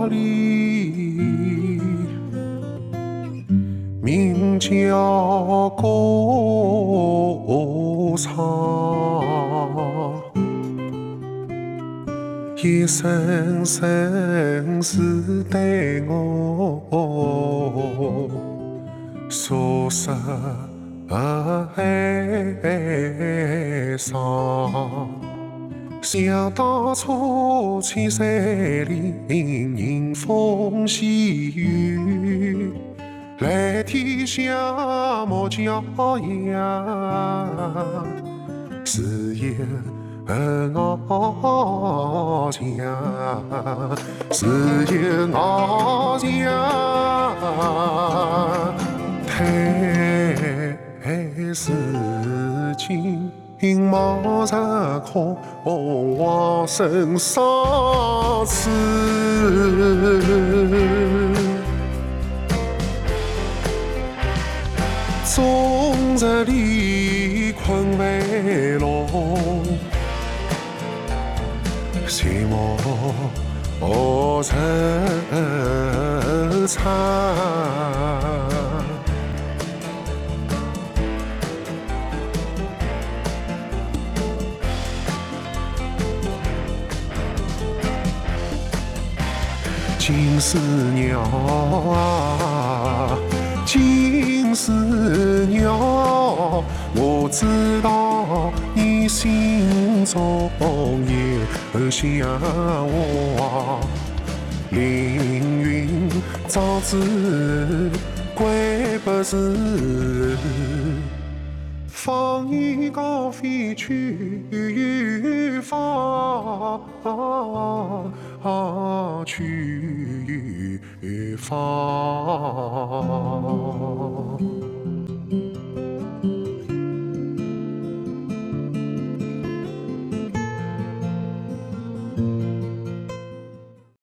里，名叫歌唱。一声声是对我诉说哀伤。想当初千山里迎风细雨，来天下莫骄阳，只有我家，只有我家，太是今莫若可往生生死。终日里困未落，寂寞惆怅。金丝鸟啊，金丝鸟，我知道你心中有向往。凌云早知归不是，放眼高飞去远方，去远方。